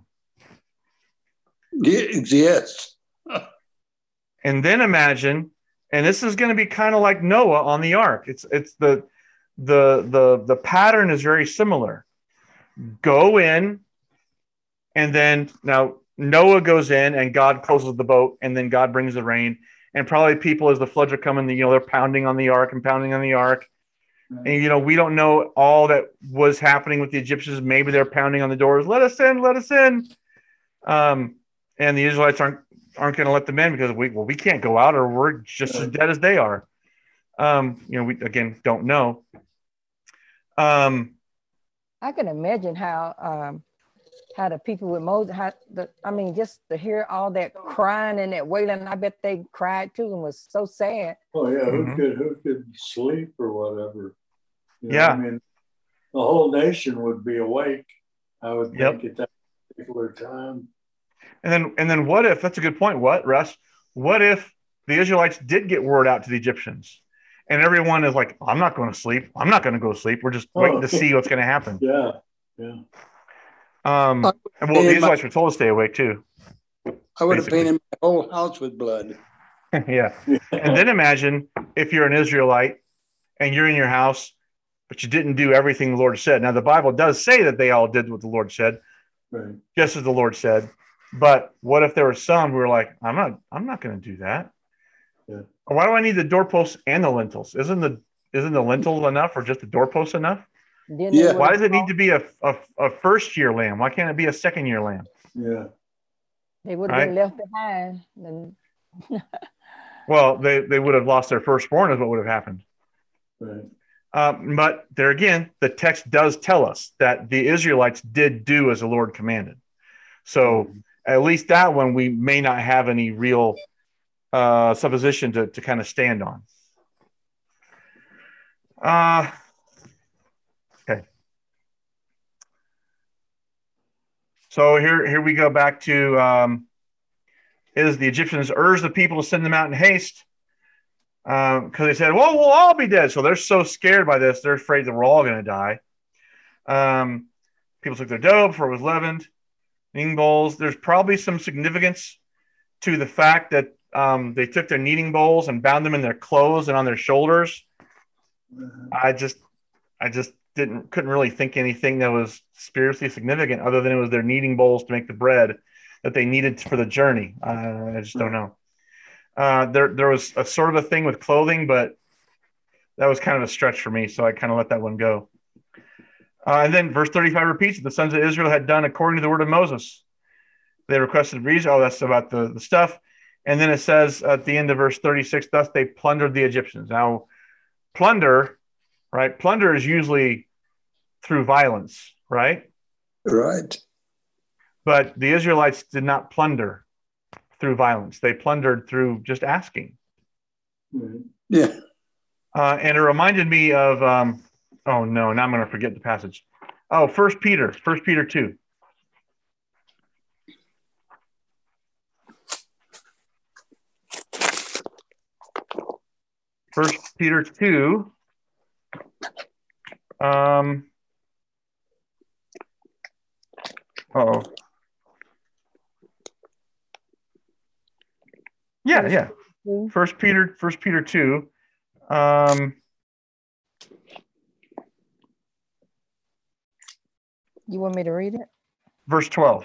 Yes. And then imagine, and this is going to be kind of like Noah on the ark. It's it's the the the the pattern is very similar. Go in, and then now Noah goes in, and God closes the boat, and then God brings the rain, and probably people as the floods are coming, you know, they're pounding on the ark and pounding on the ark. And, you know, we don't know all that was happening with the Egyptians. Maybe they're pounding on the doors. Let us in, let us in. Um, and the Israelites aren't aren't going to let them in because we well we can't go out or we're just as dead as they are. Um, you know, we again don't know. Um, I can imagine how um, how the people with Moses, how the I mean, just to hear all that crying and that wailing, I bet they cried too and was so sad. Oh, yeah. Mhm. Who could who could sleep or whatever? You know, Yeah. I mean, the whole nation would be awake, I would think, Yep. at that particular time. and then and then what if that's a good point? What, Russ? What if the Israelites did get word out to the Egyptians, and everyone is like, "I'm not going to sleep. I'm not going to go to sleep. We're just waiting Oh. to see what's going to happen." Yeah. Yeah. Um, I and well, the in my- Israelites were told to stay awake too. I would have Basically. painted my whole house with blood. Yeah. And then imagine if you're an Israelite and you're in your house, but you didn't do everything the Lord said. Now, the Bible does say that they all did what the Lord said, Right. just as the Lord said. But what if there were some who were like, I'm not, I'm not going to do that. Yeah. Why do I need the doorposts and the lintels? Isn't the, isn't the lintel enough or just the doorpost enough? Then Yeah. Why does it need to be a, a, a first year lamb? Why can't it be a second year lamb? Yeah. They would have Right. been left behind. And Well, they, they would have lost their firstborn is what would have happened. Right. Um, but there again, the text does tell us that the Israelites did do as the Lord commanded. So at least that one we may not have any real uh, supposition to, to kind of stand on. Uh, okay. So here, here we go back to um, is the Egyptians urged the people to send them out in haste because um, they said, well, we'll all be dead. So they're so scared by this. They're afraid that we're all going to die. Um, people took their dough before it was leavened. Kneading bowls. There's probably some significance to the fact that um, they took their kneading bowls and bound them in their clothes and on their shoulders. Uh-huh. I just, I just didn't, couldn't really think anything that was spiritually significant other than it was their kneading bowls to make the bread that they needed for the journey. Uh, I just don't know. Uh, there, there was a sort of a thing with clothing, but that was kind of a stretch for me, so I kind of let that one go. Uh, and then verse thirty-five repeats it. The sons of Israel had done according to the word of Moses. They requested reason. Oh, that's about the, the stuff. And then it says at the end of verse thirty-six, thus they plundered the Egyptians. Now, plunder, right? Plunder is usually through violence, right? Right. But the Israelites did not plunder through violence. They plundered through just asking. Right. Yeah. Uh, and it reminded me of, um, oh no, now I'm going to forget the passage. Oh, First Peter, First Peter two. First Peter two. Um, uh-oh. Yeah, yeah. First Peter, First Peter two. Um, you want me to read it? verse twelve.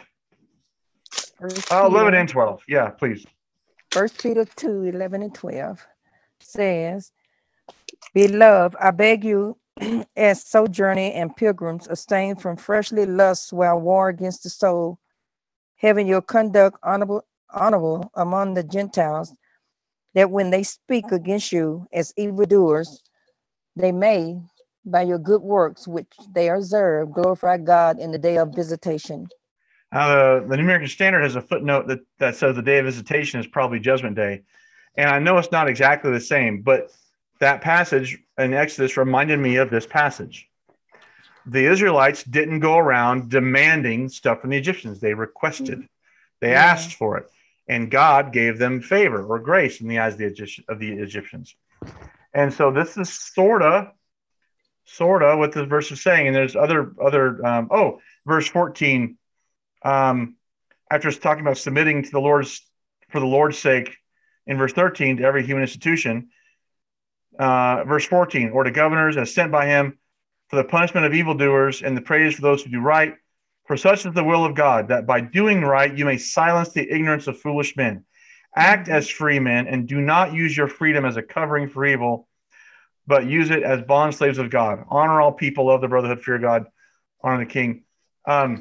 First Uh, eleven Peter- and twelve. Yeah, please. First Peter two, eleven and twelve says, Beloved, I beg you, as sojourners and pilgrims, abstain from fleshly lusts while war against the soul, having your conduct honorable, honorable among the Gentiles, that when they speak against you as evildoers, they may, by your good works which they observe, glorify God in the day of visitation. Now, the, the New American Standard has a footnote that, that says the day of visitation is probably Judgment Day. And I know it's not exactly the same, but that passage in Exodus reminded me of this passage. The Israelites didn't go around demanding stuff from the Egyptians. They requested. They Yeah. asked for it. And God gave them favor or grace in the eyes of the, Egypt- of the Egyptians. And so this is sort of, sort of what this verse is saying. And there's other, other um, oh, verse fourteen, um, after it's talking about submitting to the Lord's, for the Lord's sake, in verse thirteen, to every human institution, uh, verse fourteen, or to governors as sent by him for the punishment of evildoers and the praise for those who do right. For such is the will of God, that by doing right you may silence the ignorance of foolish men. Act as free men and do not use your freedom as a covering for evil, but use it as bond slaves of God. Honor all people, love the brotherhood, fear God, honor the king. Um,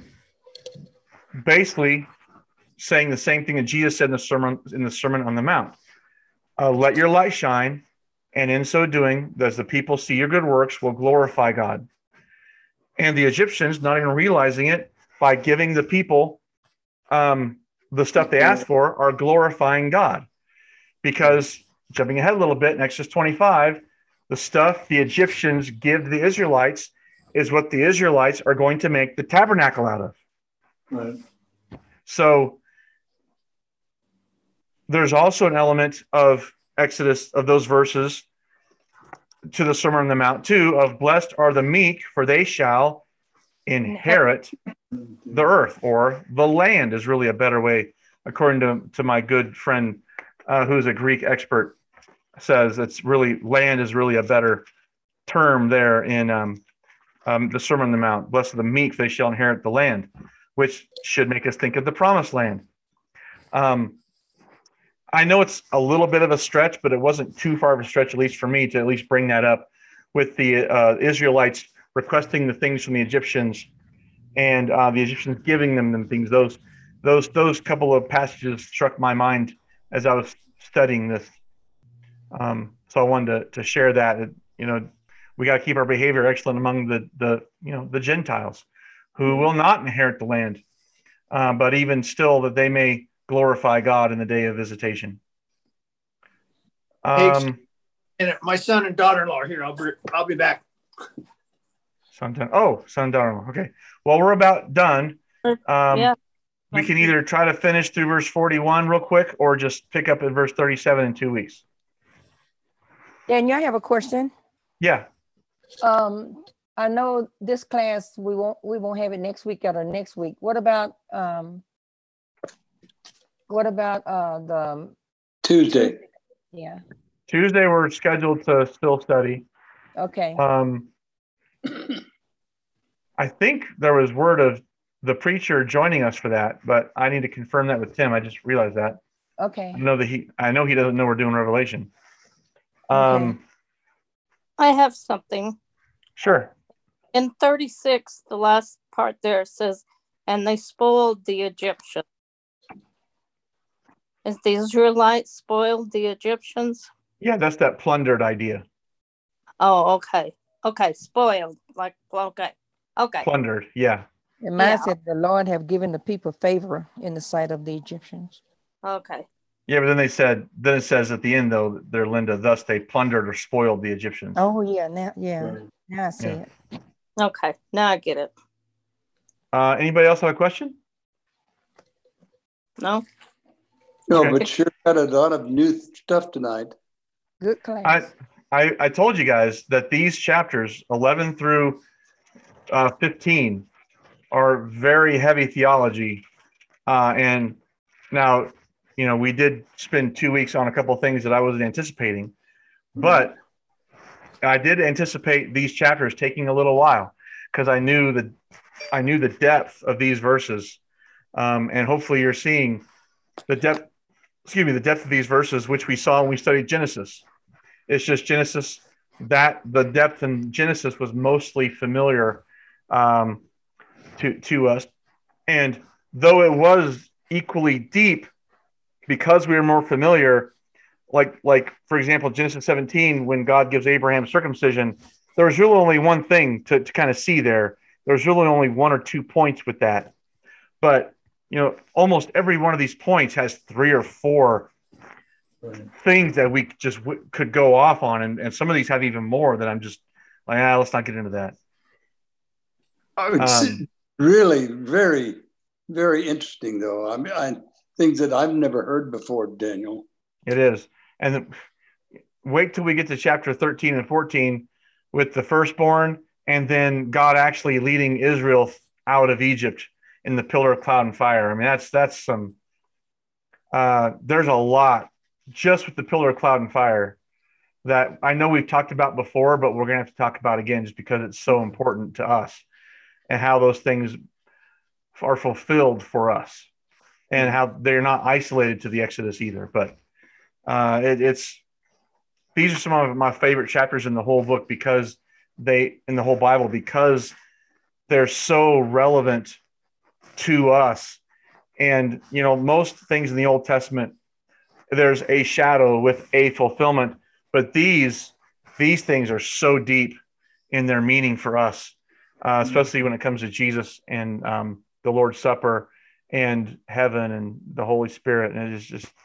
basically saying the same thing that Jesus said in the Sermon, in the Sermon on the Mount. Uh, let your light shine, and in so doing, as the people see your good works, will glorify God. And the Egyptians, not even realizing it, by giving the people um, the stuff they asked for, are glorifying God. Because, jumping ahead a little bit, in Exodus twenty-five, the stuff the Egyptians give the Israelites is what the Israelites are going to make the tabernacle out of. Right. So there's also an element of Exodus, of those verses to the Sermon on the Mount too, of blessed are the meek, for they shall inherit the earth, or the land is really a better way, according to, to my good friend uh, who's a Greek expert, says it's really, land is really a better term there in um, um, the Sermon on the Mount. Blessed are the meek, they shall inherit the land, which should make us think of the promised land. Um, I know it's a little bit of a stretch, but it wasn't too far of a stretch, at least for me, to at least bring that up with the uh, Israelites requesting the things from the Egyptians, and uh, the Egyptians giving them them things. Those those those couple of passages struck my mind as I was studying this. Um, so I wanted to to share that. You know, we got to keep our behavior excellent among the the you know the Gentiles, who will not inherit the land, uh, but even still that they may glorify God in the day of visitation. Um, and my son and daughter-in-law are here. I'll be, I'll be back. Son, oh, son, daughter-in-law. Okay. Well, we're about done. Um, Yeah. We can either try to finish through verse forty-one real quick, or just pick up at verse thirty-seven in two weeks. Daniel, I have a question. Yeah. Um, I know this class we won't we won't have it next week or next week. What about um? What about uh the Tuesday? Yeah. Tuesday we're scheduled to still study. Okay. Um, I think there was word of the preacher joining us for that, but I need to confirm that with Tim. I just realized that. Okay. I know that he. I know he doesn't know we're doing Revelation. Um, Okay. I have something. Sure. In thirty-six, the last part there says, and they spoiled the Egyptians. Is the Israelites spoiled the Egyptians? Yeah, that's that plundered idea. Oh, okay. Okay, spoiled. Like, okay. Okay. Plundered, yeah. And mine Yeah. said the Lord have given the people favor in the sight of the Egyptians. Okay. Yeah, but then they said, then it says at the end, though, there, Linda, thus they plundered or spoiled the Egyptians. Oh yeah, now yeah, Right. now I see Yeah. it. Okay. Now I get it. Uh, anybody else have a question? No? No, Okay. but sure got a lot of new stuff tonight. Good class. I, I, I told you guys that these chapters, eleven through uh, fifteen, are very heavy theology. Uh, and now, you know, we did spend two weeks on a couple of things that I wasn't anticipating, but I did anticipate these chapters taking a little while because I knew that I knew the depth of these verses. Um, and hopefully you're seeing the depth, excuse me, the depth of these verses, which we saw when we studied Genesis. It's just Genesis, that the depth in Genesis was mostly familiar um, to, to us. And though it was equally deep, because we were more familiar, like, like for example, Genesis seventeen, when God gives Abraham circumcision, there was really only one thing to, to kind of see there. There's really only one or two points with that. But, you know, almost every one of these points has three or four right. things that we just w- could go off on. And, and some of these have even more that I'm just like, ah, let's not get into that. Oh, it's um, really very, very interesting, though. I mean, I, things that I've never heard before, Daniel. It is. And wait till we get to chapter thirteen and fourteen with the firstborn, and then God actually leading Israel out of Egypt in the pillar of cloud and fire. I mean, that's that's some. Uh, there's a lot just with the pillar of cloud and fire that I know we've talked about before, but we're gonna have to talk about again just because it's so important to us and how those things are fulfilled for us, and how they're not isolated to the Exodus either. But uh, it, it's these are some of my favorite chapters in the whole book because they in the whole Bible because they're so relevant to us. And you know, most things in the Old Testament, there's a shadow with a fulfillment, but these these things are so deep in their meaning for us, uh, especially when it comes to Jesus and um, the Lord's Supper and heaven and the Holy Spirit. And it is just,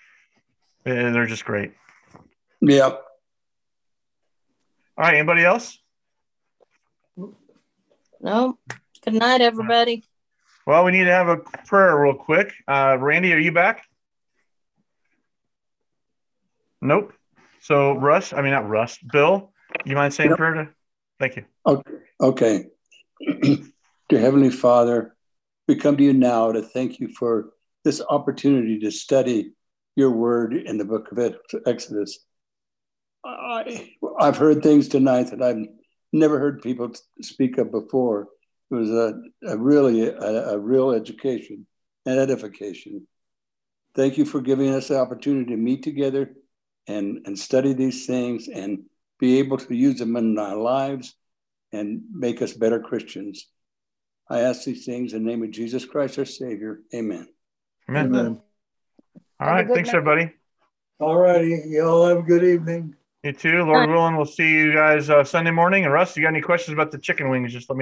and they're just great. Yeah. All right. Anybody else? No. Good night, everybody. Well, we need to have a prayer real quick. Uh, Randy, are you back? Nope. So Russ, I mean, not Russ, Bill, you mind saying yep. prayer? To, thank you. Okay. Okay. Dear Heavenly Father, we come to you now to thank you for this opportunity to study your word in the book of Exodus. I, I've heard things tonight that I've never heard people speak of before. It was a, a really a, a real education and edification. Thank you for giving us the opportunity to meet together and, and study these things and be able to use them in our lives and make us better Christians. I ask these things in the name of Jesus Christ, our Savior. Amen. Amen. Amen. All Have a right. good Thanks, night. everybody. All righty. Y'all have a good evening. You too. Lord willing, we'll see you guys uh, Sunday morning. And Russ, you got any questions about the chicken wings, just let me